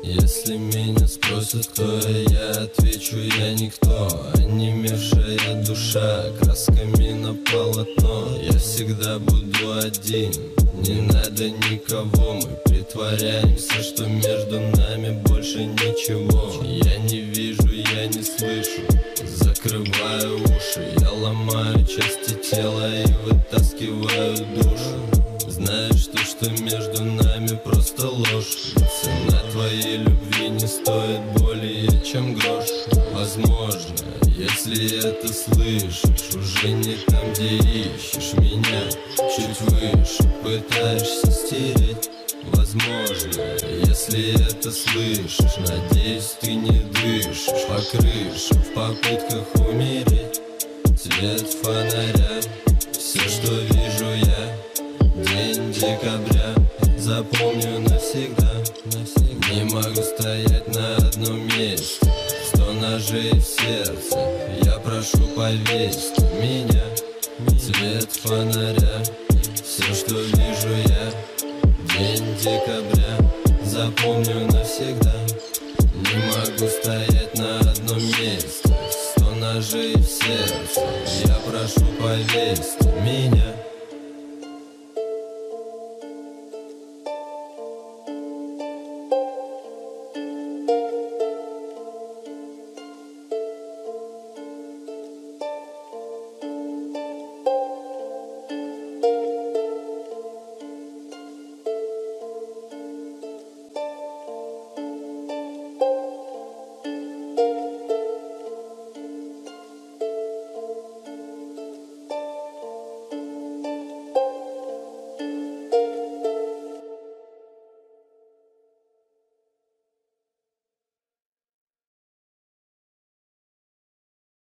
Если меня спросят, кто я отвечу: я никто. Онемевшая душа красками на полотно. Я всегда буду один, не надо никого. Мы притворяемся, что между нами больше ничего. Я не вижу, я не слышу, закрываю уши. Я ломаю части тела и вытаскиваю душу. Знаешь, что между нами просто ложь. Цена твоей любви не стоит более чем грош. Возможно, если это слышишь, уже не там, где ищешь меня. Чуть выше пытаешься стереть. Возможно, если это слышишь, надеюсь, ты не дышишь по крыше в попытках умереть. Цвет фонаря, все, что вижу я. День декабря, запомню навсегда. Не могу стоять на одном месте. 100 ножей в сердце, я прошу, повесить меня. Цвет фонаря, все, что вижу я. День декабря, запомню навсегда. Не могу стоять на одном месте. 100 ножей в сердце, я прошу, повесить меня.